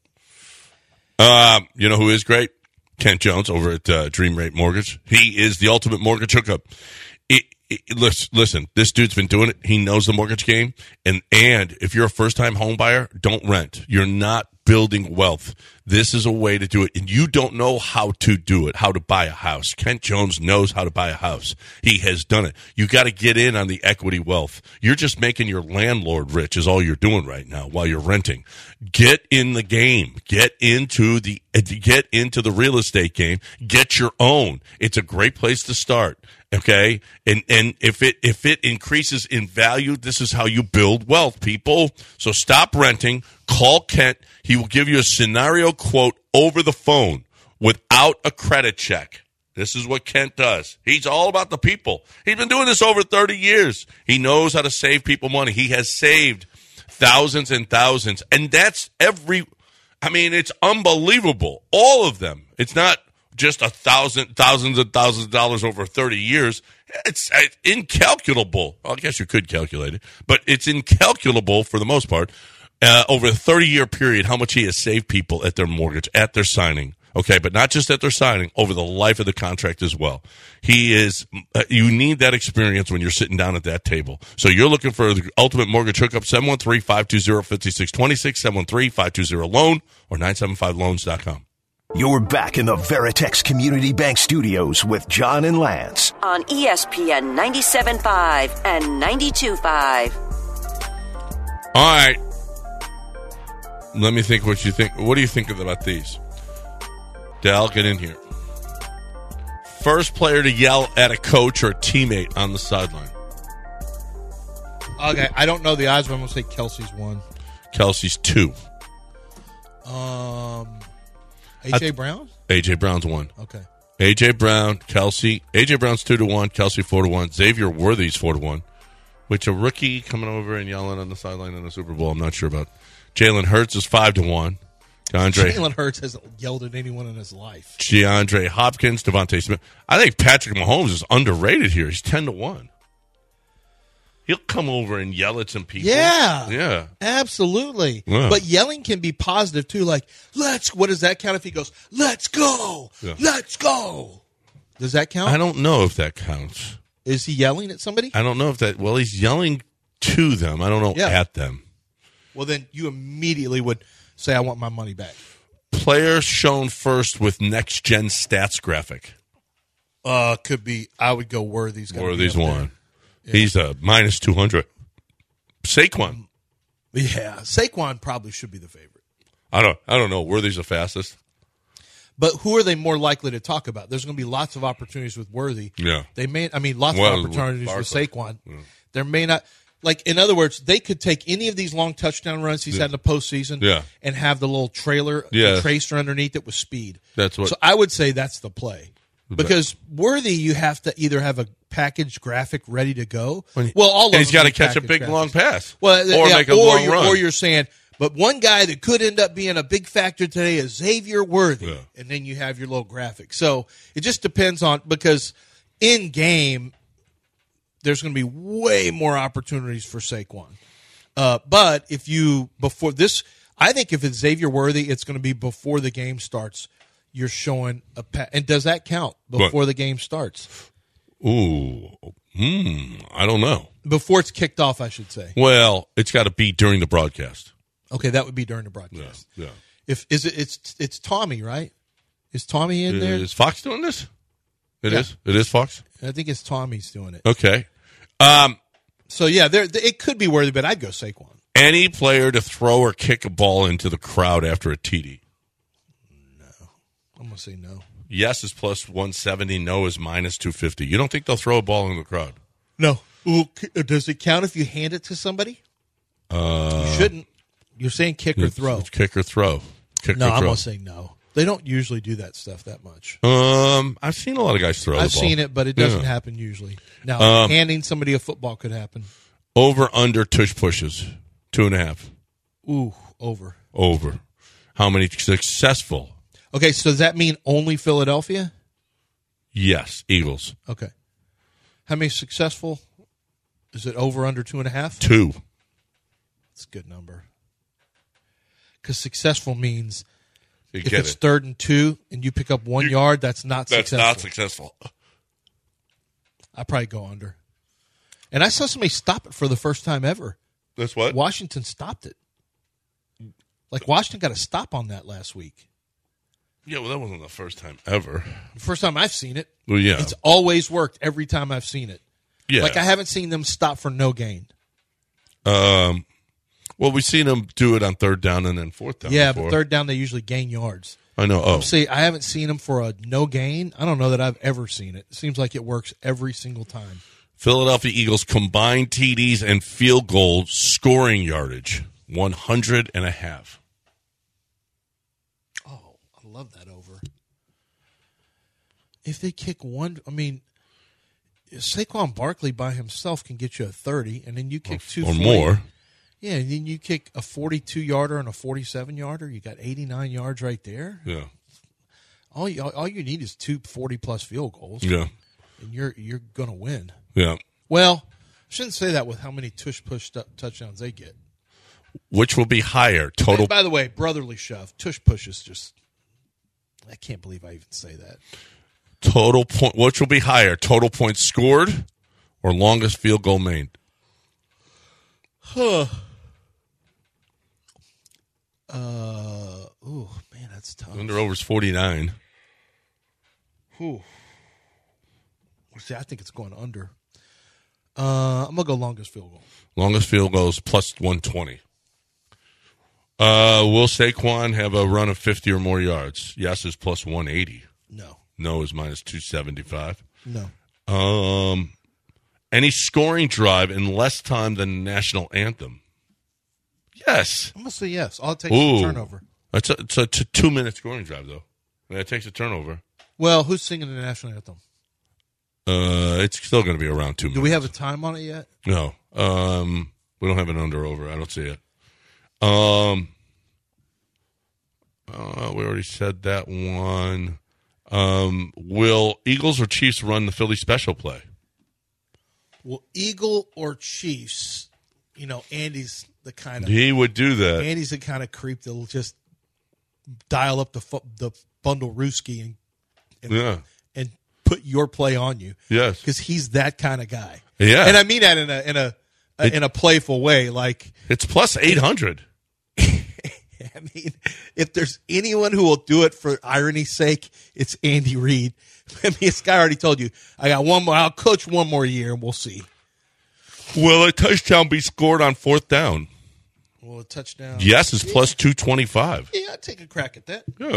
Um, you know who is great? Kent Jones over at uh, Dream Rate Mortgage. He is the ultimate mortgage hookup. It, it, listen, listen, this dude's been doing it. He knows the mortgage game. And, and if you're a first-time home buyer, don't rent. You're not building wealth. This is a way to do it. And you don't know how to do it, how to buy a house. Kent Jones knows how to buy a house. He has done it. You got to get in on the equity wealth. You're just making your landlord rich is all you're doing right now while you're renting. Get in the game. Get into the get into the real estate game. Get your own. It's a great place to start. Okay, and and if it if it increases in value, this is how you build wealth, people. So stop renting. Call Kent. He will give you a scenario quote over the phone without a credit check. This is what Kent does. He's all about the people. He's been doing this over thirty years. He knows how to save people money. He has saved thousands and thousands, and that's every. I mean, it's unbelievable. All of them. It's not just a thousand, thousands and thousands of dollars over thirty years. It's, it's incalculable. Well, I guess you could calculate it, but it's incalculable for the most part. Uh, over a thirty-year period, how much he has saved people at their mortgage, at their signing. Okay, but not just at their signing, over the life of the contract as well. He is, uh, you need that experience when you're sitting down at that table. So you're looking for the ultimate mortgage hookup, seven one three, five two zero, five six two six, seven one three, five two zero, loan, or nine seven five loans dot com. You're back in the Veritex Community Bank Studios with John and Lance. On E S P N ninety-seven point five and ninety-two point five. All right. Let me think what you think. What do you think about these? Dal, get in here. First player to yell at a coach or a teammate on the sideline. Okay, I don't know the odds, but I'm going to say Kelsey's one. Kelsey's two. Um, A J Brown? A J Brown's one. Okay. A J Brown, Kelsey. A J Brown's two to one. Kelsey four to one. Xavier Worthy's four to one. Which a rookie coming over and yelling on the sideline in the Super Bowl, I'm not sure about. Jalen Hurts is five to one. DeAndre Jalen Hurts hasn't yelled at anyone in his life. DeAndre Hopkins, Devontae Smith. I think Patrick Mahomes is underrated here. He's ten to one. He'll come over and yell at some people. Yeah. Yeah. Absolutely. Yeah. But yelling can be positive, too. Like, let's, what does that count if he goes, let's go, Yeah. let's go? Does that count? I don't know if that counts. Is he yelling at somebody? I don't know if that, well, he's yelling to them. I don't know Yeah. at them. Well, then you immediately would say, I want my money back. Player shown first with next gen stats graphic. Uh, could be, I would go Worthy's. gotta be Worthy's up there. one. Yeah. He's a minus two hundred. Saquon. Yeah. Saquon probably should be the favorite. I don't I don't know. Worthy's the fastest. But who are they more likely to talk about? There's going to be lots of opportunities with Worthy. Yeah. They may, I mean, lots Well, of opportunities with Barkley. Saquon. Yeah. There may not, like, in other words, they could take any of these long touchdown runs he's Yeah. had in the postseason Yeah. and have the little trailer, Yeah. the tracer underneath it with speed. That's what- So I would say that's the play. Because Worthy, you have to either have a packaged graphic ready to go. Well, all of And he's them got to need catch a packaged big graphics. long pass. Well, or yeah, make a or long you're, run. Or you're saying, but one guy that could end up being a big factor today is Xavier Worthy. Yeah. And then you have your little graphic. So it just depends on, because in game, there's going to be way more opportunities for Saquon. Uh, but if you, before this, I think if it's Xavier Worthy, it's going to be before the game starts. You're showing a pa- and does that count before What? the game starts? Ooh. Hmm. I don't know. Before it's kicked off, I should say. Well, it's got to be during the broadcast. Okay, that would be during the Yeah. broadcast. Yeah. If is it? It's it's Tommy, right? Is Tommy in there? Is Fox doing this? It Yeah. is. It is Fox. I think it's Tommy's doing it. Okay. Um, So yeah, there it could be Worthy, but I'd go Saquon. any player to throw or kick a ball into the crowd after a T D. I'm gonna say no. Yes is plus one seventy. No is minus two fifty. You don't think they'll throw a ball in the crowd? No. Ooh, c- does it count if you hand it to somebody? Uh, You shouldn't. You're saying kick or it's- throw. it's kick or throw. Kick No, or I'm throw. gonna say no. They don't usually do that stuff that much. Um, I've seen a lot of guys throw I've the ball. seen it, but it doesn't Yeah. happen usually. Now, Um, handing somebody a football could happen. Over under tush pushes. Two and a half. Ooh, over. Over. How many successful? Okay, so does that mean only Philadelphia? Yes, Eagles. Okay. How many successful? Is it over under two and a half? Two. That's a good number. Because successful means You if get it's it. third and two and you pick up one You- yard, that's not That's successful. not successful. I'd probably go under. And I saw somebody stop it for the first time ever. That's what? Washington stopped it. Like Washington got a stop on that last week. Yeah, well, that wasn't the first time ever. The first time I've seen it. Well, yeah. It's always worked every time I've seen it. Yeah. Like I haven't seen them stop for no gain. Um, well, we've seen them do it on third down and then fourth down. Yeah, before. but third down they usually gain yards. I know. Oh, See, I haven't seen them for a no gain. I don't know that I've ever seen it. It seems like it works every single time. Philadelphia Eagles combined T Ds and field goal scoring yardage, one hundred and a half. Oh, I love that over. If they kick one, I mean, Saquon Barkley by himself can get you a thirty, and then you kick two or forty. more. Yeah, and then you kick a forty-two yarder and a forty-seven yarder. You got eighty-nine yards right there. Yeah. All you, all you need is two forty-plus field goals, Yeah. and you're you're gonna win. Yeah. Well, I shouldn't say that with how many tush push t- touchdowns they get. Which will be higher? Total And by the way, brotherly shove, tush push is just. I can't believe I even say that. total point. Which will be higher? Total points scored or longest field goal made? Huh. Uh. Ooh, man, that's tough. Under overs forty nine. Ooh. See, I think it's going under. Uh, I'm gonna go longest field goal. Longest field goal is plus one twenty. Uh, will Saquon have a run of fifty or more yards? Yes is plus one eighty. No, No is minus two seventy five. no. Um, any scoring drive in less time than the national anthem? Yes. I'm gonna say yes. All it takes Ooh. is a turnover. It's a, it's a t- two minute scoring drive though. And it takes a turnover. Well, who's singing the national anthem? Uh, it's still going to be around two minutes. Do we have a time on it yet? No. Um, we don't have an under over. I don't see it. Um, uh, we already said that one. Um, will Eagles or Chiefs run the Philly special play? Well, Eagle or Chiefs? You know, Andy's the kind of He would do that. Andy's the kind of creep that'll just dial up the fu- the bundle Rooski and and, Yeah. and put your play on you. Yes. Because he's that kind of guy. Yeah. And I mean that in a in a, a in a playful way. Like, It's plus eight hundred. I mean, if there's anyone who will do it for irony's sake, it's Andy Reid. I mean, this guy already told you, I got one more. I'll coach one more year, and we'll see. Will a touchdown be scored on fourth down? Well, a touchdown. Yes is plus two twenty-five. Yeah, I'd take a crack at that. Yeah.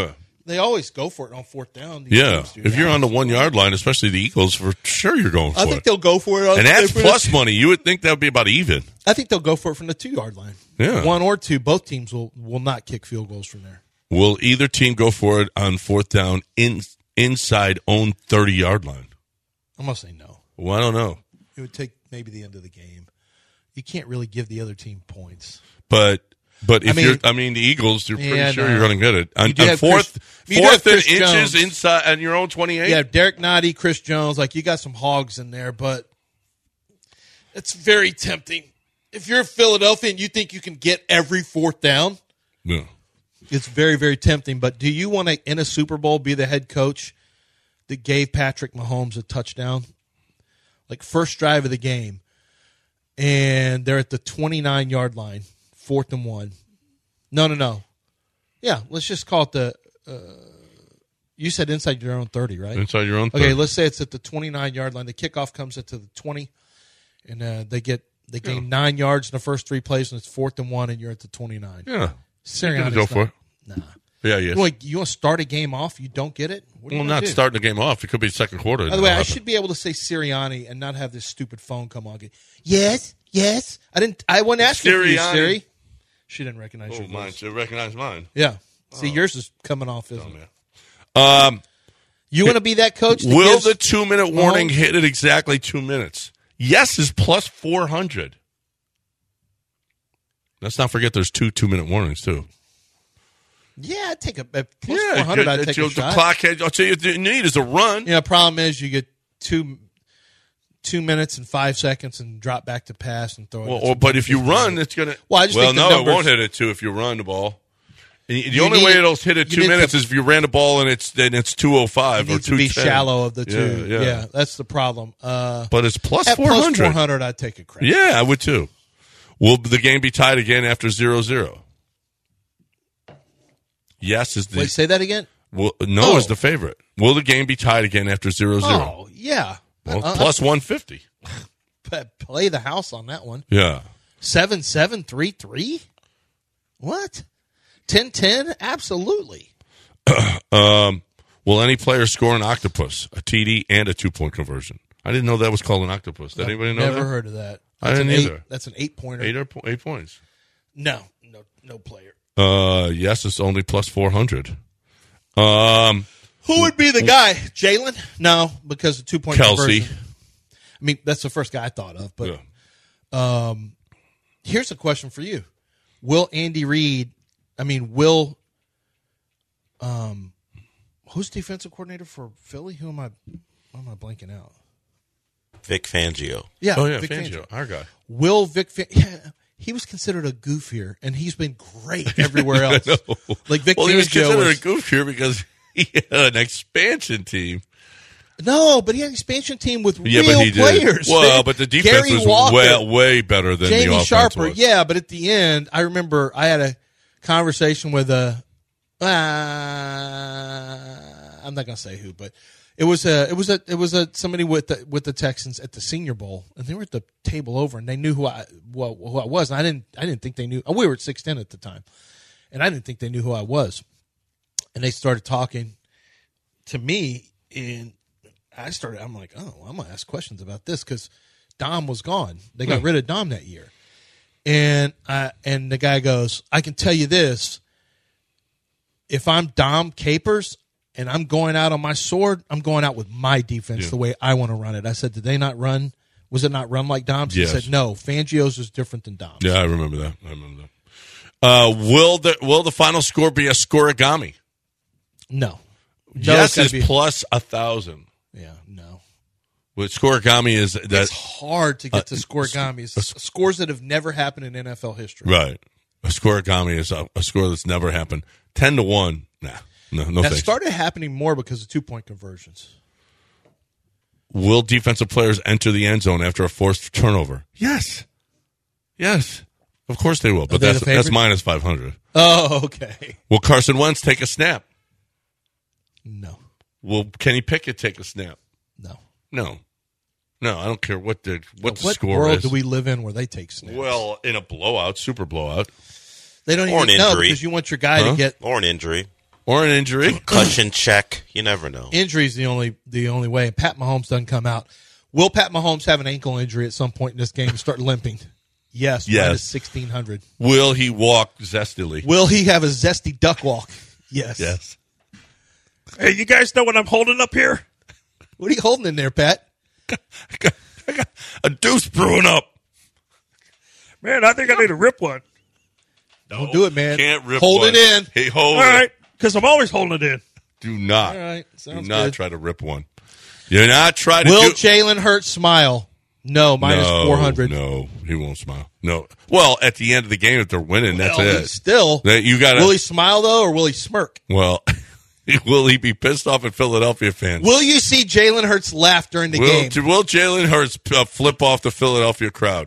They always go for it on fourth down. These Yeah, teams do if now. you're on the one yard line, especially the Eagles, for sure you're going for I think it. they'll go for it. On, And that's if it's- plus money. You would think that would be about even. I think they'll go for it from the two yard line. Yeah. One or two. Both teams will, will not kick field goals from there. Will either team go for it on fourth down in inside own thirty yard line? I'm gonna say no. Well, I don't know, It would take maybe the end of the game. You can't really give the other team points. but but if I mean- you're, I mean, the Eagles, you're pretty Yeah, sure no. you're going to get it on, You do on have fourth, Chris- you do fourth have and Chris inches Jones. inside on your own twenty-eight. Yeah, Derek Nottie, Chris Jones, like you got some hogs in there, but it's very tempting. If you're Philadelphia and you think you can get every fourth down, Yeah. it's very, very tempting. But do you want to, in a Super Bowl, be the head coach that gave Patrick Mahomes a touchdown? Like first drive of the game, and they're at the twenty-nine yard line, fourth and one. No, no, no. Yeah, let's just call it the uh, – you said inside your own thirty, right? Inside your own Okay, thirty. let's say it's at the twenty-nine yard line. The kickoff comes at to the twenty, and uh, they get they gain Yeah. nine yards in the first three plays, and it's fourth and one, and you're at the twenty-nine. Yeah. You're Sirianni's gonna go for it. not- Nah. Yeah, yes. You want, you want to start a game off? You don't get it? What are you Well, gonna not do? starting the game off. It could be second quarter. By the way, I should be able to say Sirianni and not have this stupid phone come on. Yes, yes. I didn't. I wasn't asking for you, Sirianni. Siri. She didn't recognize Oh, your mine. voice. Should recognize mine. Yeah. See, yours is coming off, isn't Oh, it? man. Um, You want to be that coach? That will gives- the two minute warning Mahomes- hit at exactly two minutes? Yes is plus four hundred. Let's not forget there's two two minute warnings, too. Yeah, I'd take a at plus four hundred. I'd it- take it- a the shot. clock head. I'll tell you what you need is a run. Yeah, problem is you get two two minutes and five seconds and drop back to pass and throw it. Well, at or, you. but if you run, it's gonna. Well, I just well, think the no, numbers- it won't hit it two if you run the ball. And the You only need- way it'll hit at you two need minutes to- is if you ran the ball and it's then it's two oh five it or needs two to be ten. shallow of the two. Yeah, Yeah, yeah. that's the problem. Uh, But it's plus at four plus hundred. four hundred, I'd take a credit. Yeah, I would too. Will the game be tied again after zero zero? Yes is the Wait, say that again. will, no Oh. is the favorite. Will the game be tied again after zero zero? Oh, yeah. Well, Uh, plus one fifty. uh, play the house on that one. Yeah. Seven seven three three. What? Ten ten? Absolutely. Um, will any player score an octopus, a T D, and a two point conversion? I didn't know that was called an octopus. Did anybody know Never that? heard of that. I That's didn't an eight, either. That's an eight pointer. Eight or po- eight points. No, no, no player. Uh, yes, it's only plus four hundred. Um, Who would be the guy? Jalen? No, because the two point Kelsey. conversion. I mean, that's the first guy I thought of. But Yeah. here's a question for you: Will Andy Reid? I mean, will um, who's defensive coordinator for Philly? Who am I? Who am I blanking out? Vic Fangio. Yeah. Oh yeah, Vic Fangio, our guy. Will Vic? Fan- yeah, he was considered a goofier, and he's been great everywhere else. Like Vic Well, he was Fangio considered was- a goof here because he had an expansion team. No, but he had an expansion team with Yeah, real but he did. players. Well, but the defense Gary was Walker, way, way better than the Jamie offense Sharper. was. Yeah, but at the end, I remember I had a conversation with a. Uh, I'm not gonna say who, but it was a it was a it was a somebody with the with the Texans at the Senior Bowl, and they were at the table over, and they knew who I well, who I was, and I didn't I didn't think they knew. We were at six ten at the time, and I didn't think they knew who I was, and they started talking to me, and I started. I'm like, oh, I'm gonna ask questions about this because Dom was gone. They got rid of Dom that year, and I and the guy goes, I can tell you this: if I'm Dom Capers and I'm going out on my sword, I'm going out with my defense Yeah. the way I want to run it. I said, did they not run? Was it not run like Dom's? Yes. He said, no. Fangio's is different than Dom's. Yeah, I remember that. I remember that. Uh, will the will the final score be a scoregami? No. No, Yes it's gotta is be- plus a thousand. Yeah, no. With scorigami is that It's hard to get to scoregamis. Scores that have never happened in N F L history. right? A scorigami is a, a score that's never happened. Ten to one. Nah, no, no That thanks. started happening more because of two-point conversions. Will defensive players enter the end zone after a forced turnover? Yes, yes, of course they will. But they that's the that's favorite? minus five hundred. Oh, okay. Will Carson Wentz take a snap? No, Will Kenny Pickett take a snap? no. No, no. I don't care what the what the What score world is. do we live in where they take snaps? Well, in a blowout, super blowout. they don't or even an know injury. because you want your guy Huh? to get. Or an injury. or an injury. Concussion check. You never know. Injury's the only the only way. Pat Mahomes doesn't come out. Will Pat Mahomes have an ankle injury at some point in this game and start limping? Yes. Yes. Minus sixteen hundred. Will he walk zestily? Will he have a zesty duck walk? Yes. Yes. Hey, you guys know what I'm holding up here? What are you holding in there, Pat? I got, I got a deuce brewing up. Man, I think I need to rip one. Don't do it, man. Can't rip Hold one. it in. Hey, hold All it. right, because I'm always holding it in. Do not. All right. Do Sounds not good. try to rip one. Do not try to Will do... Jalen Hurts smile? No, minus no, four hundred. No, he won't smile. No. Well, at the end of the game, if they're winning, that's well, it. Still. That you gotta, Will he smile, though, or will he smirk? Well, will he be pissed off at Philadelphia fans? Will you see Jalen Hurts laugh during the will, game? Will Jalen Hurts uh, flip off the Philadelphia crowd?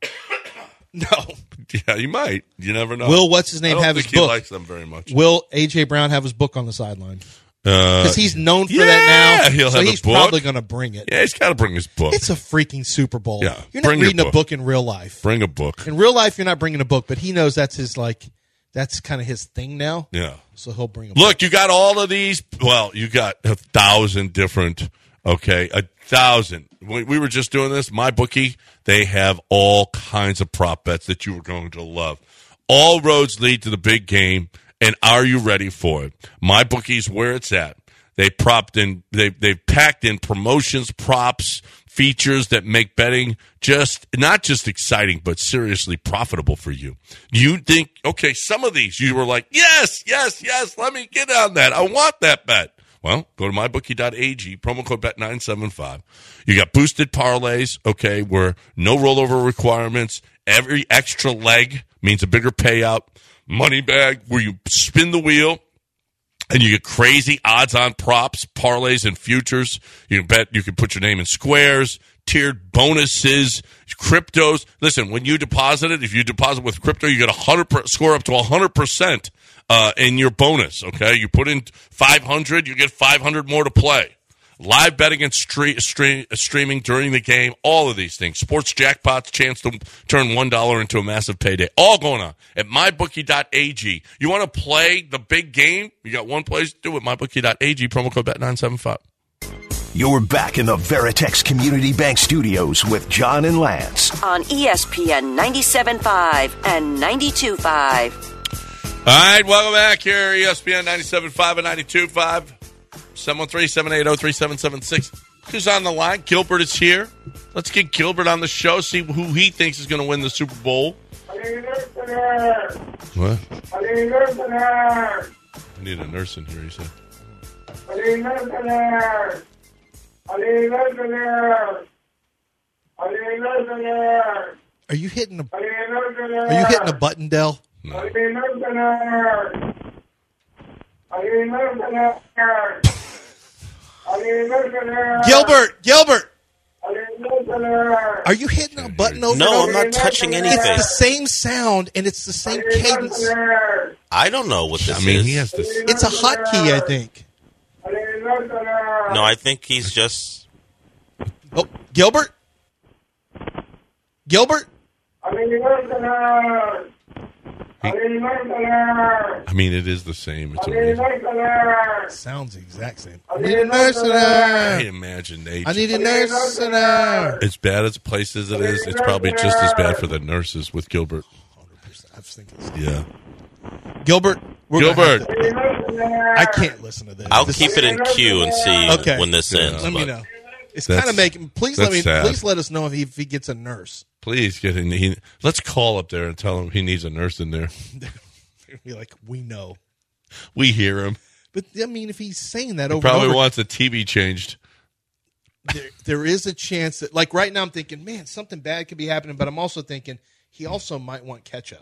No. Yeah, you might. You never know. Will, what's his name, I don't have think his he book? likes them very much. Will A J. Brown have his book on the sideline? Uh, Because he's known for yeah, that now. he'll so have a he's book. probably going to bring it. yeah, he's got to bring his book. It's a freaking Super Bowl. Yeah, You're not bring your reading a book. book in real life. Bring a book. In real life, you're not bringing a book, but he knows that's his, like, that's kind of his thing now. Yeah. So he'll bring a book. Look, you got all of these. Well, you got a thousand different. Okay, a thousand. We, we were just doing this. MyBookie, they have all kinds of prop bets that you are going to love. All roads lead to the big game, and are you ready for it? MyBookie's where it's at. They propped in. They they've packed in promotions, props, features that make betting just not just exciting, but seriously profitable for you. You think, okay, some of these you were like, yes, yes, yes, let me get on that. I want that bet. Well, go to my bookie dot a g, promo code bet nine seven five. You got boosted parlays, okay, where no rollover requirements. Every extra leg means a bigger payout. Money bag where you spin the wheel. And you get crazy odds-on props, parlays, and futures. You can bet. You can put your name in squares, tiered bonuses, cryptos. Listen, when you deposit it, if you deposit with crypto, you get a hundred per, score up to a hundred percent uh, in your bonus. Okay, you put in five hundred, you get five hundred more to play. Live betting and stre- stre- streaming during the game, all of these things. Sports jackpots, chance to turn one dollar into a massive payday. All going on at my bookie dot a g. You want to play the big game? You got one place to do it, my bookie dot a g, promo code bet nine seven five. You're back in the Veritex Community Bank Studios with John and Lance. On E S P N ninety-seven point five and ninety-two point five. All right, welcome back here, E S P N ninety-seven point five and ninety-two point five. seven one three, seven eight zero, three seven seven six. Who's on the line? Gilbert is here. Let's get Gilbert on the show, see who he thinks is going to win the Super Bowl. What? I need a nurse in here. I need a nurse in here, he said. I need a nurse in here. I need a nurse in here. I need a nurse in here. Are you hitting a, I need a nurse in here. are you hitting a button, Dell? No. I need a nurse in here. I need a nurse in here. I need a nurse in here. Gilbert, Gilbert, I need a nurse in here. are you hitting a button over No, and I'm over? not touching It's anything. the same sound and it's the same I need a nurse cadence. in here. I don't know what this I mean, is. he has this. It's a hotkey, I think. I need a nurse in here. No, I think he's just. Oh, Gilbert, Gilbert. I need a nurse in here. I need a nurse in here. I mean, it is the same. It's I need a amazing. nurse in here. Sounds the exact same. I I need a nurse in I there. imagine they. I need a nurse in there. As bad as a place as it is, it's probably just as bad for the nurses with Gilbert. I was thinking, Yeah. Gilbert, we're gonna Gilbert. have to- I can't listen to this. I'll This keep is- it in queue and see Okay. when this ends. Let me but- know. It's That's- kind of making. Please let that's me. sad. Please let us know if he, if he gets a nurse. Please get in. He, let's call up there and tell him he needs a nurse in there. Be like, we know. We hear him. But I mean, if he's saying that over Probably and over, wants the T V changed. there, there is a chance that, like right now, I'm thinking, man, something bad could be happening. But I'm also thinking he also might want ketchup.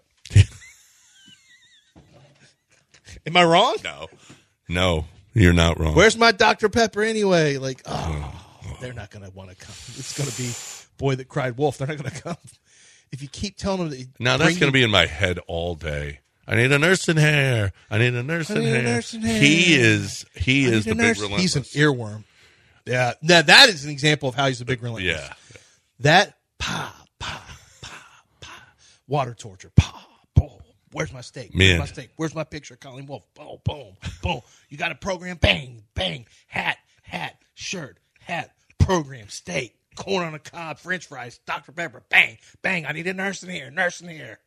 Am I wrong? No. No, you're not wrong. Where's my Doctor Pepper anyway? Like, oh, they're not going to want to come. It's going to be Boy That Cried Wolf. They're not going to come. If you keep telling them that. Now that's going to be in my head all day. I need a nurse in here. I need a nurse in need a here. nurse in here. He is. He I is need the a big nurse. relentless. He's an earworm. Yeah. Now that is an example of how he's a big relentless. Yeah. That pa pa pa pa water torture pa pa Where's my steak? Man. Where's my steak? Where's my picture? Colleen Wolfe. Boom, boom, boom. You got a program? Bang, bang. Hat, hat, shirt, hat, program, steak, corn on the cob, French fries, Doctor Pepper. Bang, bang. I need a nurse in here. Nurse in here.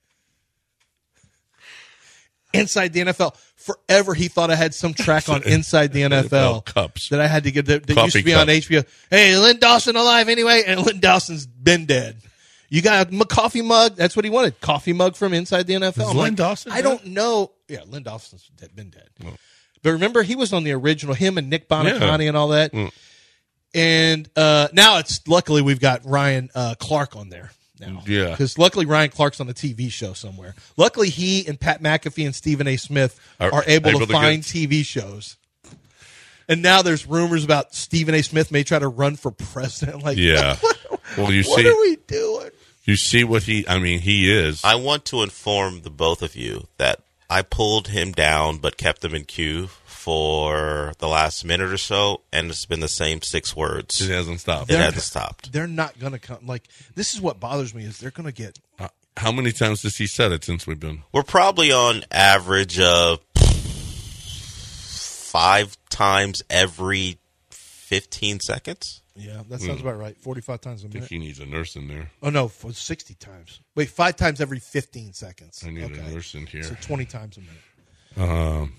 Inside the N F L. Forever he thought I had some track on Inside the N F L cups that I had to get that, that Coffee used to be cup. on H B O. Hey, Lynn Dawson alive anyway, and Lynn Dawson's been dead. You got a coffee mug. That's what he wanted. Coffee mug from Inside the N F L. Is I'm Lynn like, Dawson I dead? don't know. Yeah, Lynn Dawson's dead, been dead. Oh. But remember, he was on the original, him and Nick Bonacani Yeah. and all that. Mm. And uh, now it's, luckily, we've got Ryan uh, Clark on there now. Yeah. Because luckily, Ryan Clark's on a T V show somewhere. Luckily, he and Pat McAfee and Stephen A. Smith are, Are able, able to to find get- T V shows. And now there's rumors about Stephen A. Smith may try to run for president. Like, Yeah. what, Well, you what see, are we doing? you see what he. I mean, he is. I want to inform the both of you that I pulled him down but kept him in queue for the last minute or so, and it's been the same six words. It hasn't stopped. It hasn't stopped. They're not going to come. Like, this is what bothers me is they're going to get. Uh, how many times has he said it since we've been? We're probably on average of five times every fifteen seconds. Yeah, that sounds about right. forty-five times a I think minute. he needs a nurse in there. Oh, no, for sixty times. Wait, five times every fifteen seconds. I need okay. a nurse in here. So twenty times a minute. Um,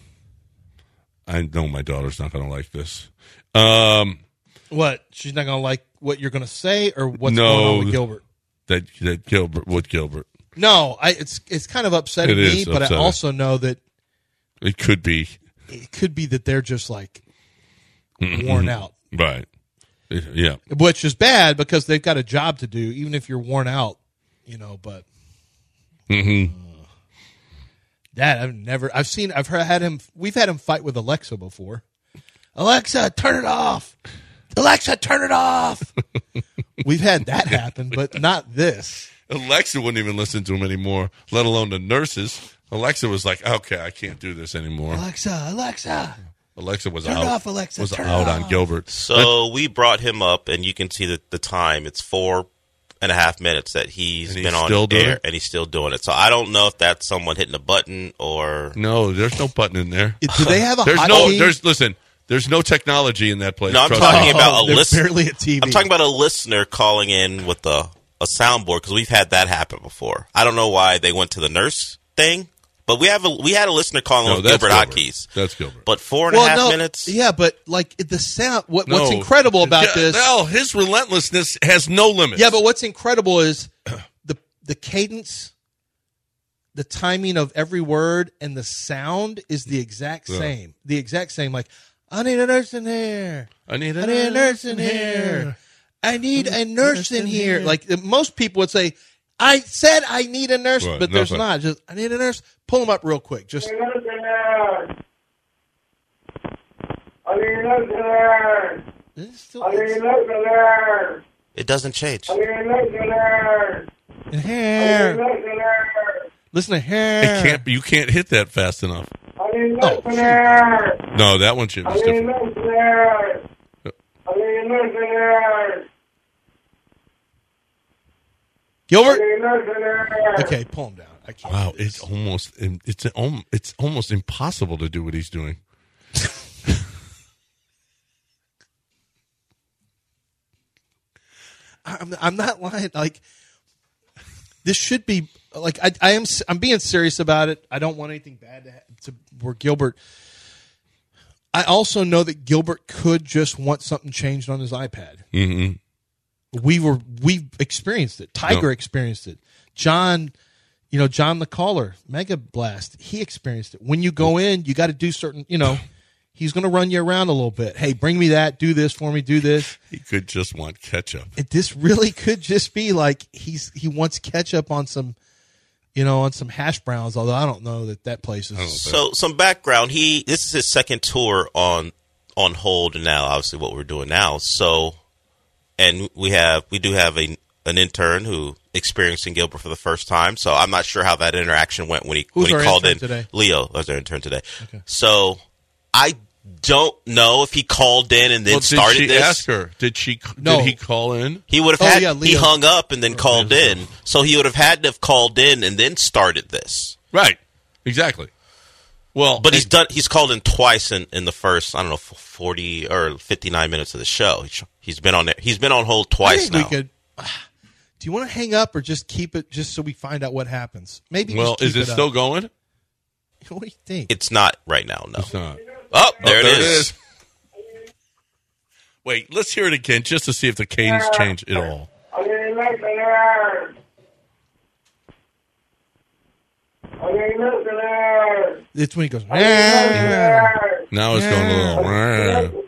I know my daughter's not going to like this. Um, What? She's not going to like what you're going to say or what's No. going on with Gilbert? that that Gilbert, what Gilbert? No, I, it's it's kind of upsetting It me, is but upsetting. I also know that It could be it could be that they're just like worn out, right. It- yeah, which is bad because they've got a job to do, even if you're worn out, you know. But mm-hmm. uh, that I've never, I've seen, I've heard, had him. We've had him fight with Alexa before. Alexa, turn it off. Alexa, turn it off. We've had that happen, but not this. Alexa wouldn't even listen to him anymore, let alone the nurses. Alexa was like, "Okay, I can't do this anymore." Alexa, Alexa, Alexa was turn out. it off, Alexa, was turn it out on off. Gilbert. So we brought him up, and you can see the, the time. It's four and a half minutes that he's, And he's been on still doing air, it? and he's still doing it. So I don't know if that's someone hitting a button or No, there's no button in there. do they have a There's hot no. key? There's listen. There's no technology in that place. No, I'm Trust talking me. about a there's listen- barely a T V. I'm talking about a listener calling in with a, a soundboard because we've had that happen before. I don't know why they went to the nurse thing, but we have a, we had a listener calling No, with that's Gilbert Gilbert. hotkeys. That's Gilbert. But four and a half no, minutes. Yeah, but like the sound. What, What's No. incredible about Yeah, this? No, his relentlessness has no limits. Yeah, but what's incredible is the the cadence, the timing of every word, and the sound is the exact Yeah. same. The exact same. Like, I need a nurse in here. I need I need a nurse in here. I need a nurse in here. Like uh, most people would say, I said I need a nurse, Right, but there's nothing. not. Just I need a nurse. Pull them up real quick. Just I need a nurse in there. I need a nurse in there. it's still I need a it's nurse in there. It doesn't change. I need a nurse in there. in I need a here. nurse in there. Listen to It here. can't. You can't hit that fast enough. I need a nurse Oh, in there. No, that one should I be need a different. nurse in there. I need a nurse in there. I Gilbert. need a nurse in there. Okay, pull him down. I can't. Wow, do this. it's almost it's al- it's almost impossible to do what he's doing. I'm, I'm not lying. Like, this should be like I, I am. I'm being serious about it. I don't want anything bad to, ha- to where Gilbert. I also know that Gilbert could just want something changed on his iPad. Mm-hmm. We were we've experienced it. Tiger No. experienced it. John, you know, John the caller, Mega Blast, he experienced it. When you go in, you got to do certain. You know, he's going to run you around a little bit. Hey, bring me that. Do this for me. Do this. He could just want ketchup. It, this really could just be like he's he wants ketchup on some, you know, on some hash browns. Although I don't know that that place is. So some background. He this is his second tour on on hold, and now obviously what we're doing now. So, and we have we do have a an intern who experiencing Gilbert for the first time. So I'm not sure how that interaction went when he Who's when our he called in. intern today? Leo was our intern today. Okay. So I don't know if he called in and then Well, did started she this. ask her? Did she? No. Did he call in? He would have Oh, had yeah, he Leo. hung up and then called in. So he would have had to have called in and then started this. Right. Exactly. Well, but he's done. He's called in twice in, in the first, I don't know, forty or fifty-nine minutes of the show. He's been on there. He's been on hold twice I think now. We could, uh, do you want to hang up or just keep it just so we find out what happens? Maybe. Well, just is keep it, it still up. going? What do you think? It's not right now. No. It's not. Oh, there, oh, it, there is. it is. Wait, let's hear it again just to see if the cadence changed at all. Are you listening? Are you listening? It's when he goes. Are you listening? Now it's going a little.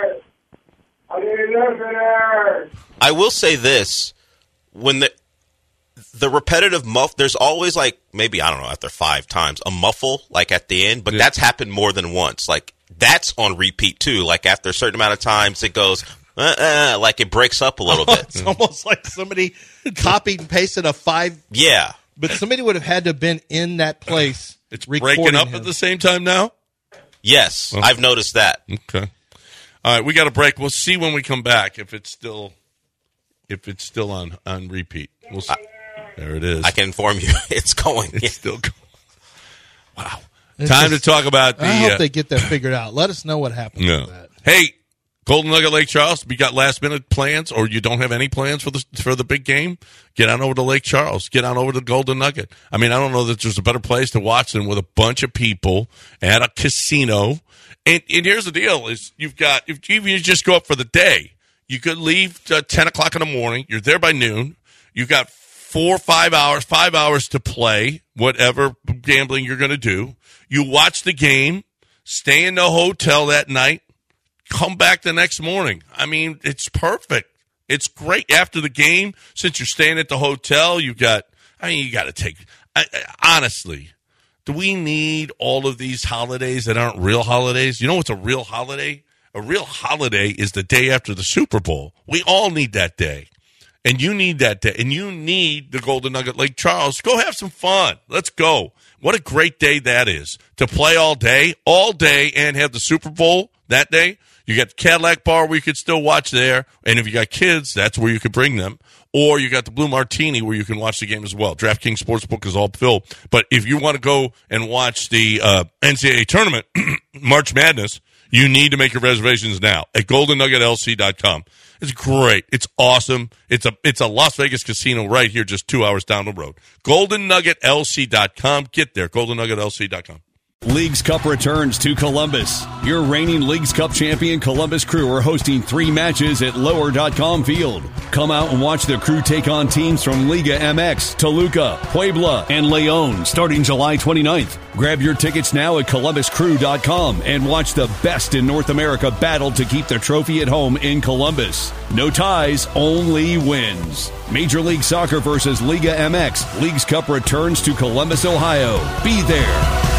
Are you listening? I will say this: when the the repetitive muff, there's always like maybe I don't know after five times a muffle like at the end, but Yeah. that's happened more than once. Like that's on repeat too. Like after a certain amount of times, it goes uh, uh, like it breaks up a little bit. It's almost like somebody copied and pasted a five. Yeah, But somebody would have had to have been in that place. It's recording breaking up him. at the same time now? yes, I've noticed that. Okay. All right, we got a break. We'll see when we come back if it's still if it's still on, on repeat. We'll see. There it is. I can inform you, it's going. It's still going. Wow. It's Time just- to talk about the I hope uh, they get that figured out. Let us know what happens no. with that. Hey, Golden Nugget Lake Charles, we got last minute plans or you don't have any plans for the for the big game? Get on over to Lake Charles. Get on over to Golden Nugget. I mean, I don't know that there's a better place to watch than with a bunch of people at a casino. And, and here's the deal: is you've got if you, you just go up for the day, you could leave at ten o'clock in the morning. You're there by noon. You got four, five hours, five hours to play whatever gambling you're going to do. You watch the game, stay in the hotel that night, come back the next morning. I mean, it's perfect. It's great after the game. Since you're staying at the hotel, you got. I mean, you got to take. I, I, honestly. Do we need all of these holidays that aren't real holidays? You know what's a real holiday? A real holiday is the day after the Super Bowl. We all need that day. And you need that day. And you need the Golden Nugget Lake Charles. Go have some fun. Let's go. What a great day that is. To play all day, all day, and have the Super Bowl that day. You got the Cadillac Bar where you could still watch there. And if you got kids, that's where you could bring them. Or you got the Blue Martini where you can watch the game as well. DraftKings Sportsbook is all filled. But if you want to go and watch the uh, N C double A tournament, March Madness, you need to make your reservations now at golden nugget L C dot com. It's great. It's awesome. It's a it's a Las Vegas casino right here just two hours down the road. golden nugget L C dot com. Get there. golden nugget L C dot com. Leagues Cup returns to Columbus. Your reigning Leagues Cup champion Columbus Crew are hosting three matches at lower dot com field. Come out and watch the Crew take on teams from Liga M X, Toluca, Puebla, and Leon starting July twenty-ninth. Grab your tickets now at columbus crew dot com and watch the best in North America battle to keep the trophy at home in Columbus. No ties, only wins. Major League Soccer versus Liga M X. Leagues Cup returns to Columbus, Ohio. Be there.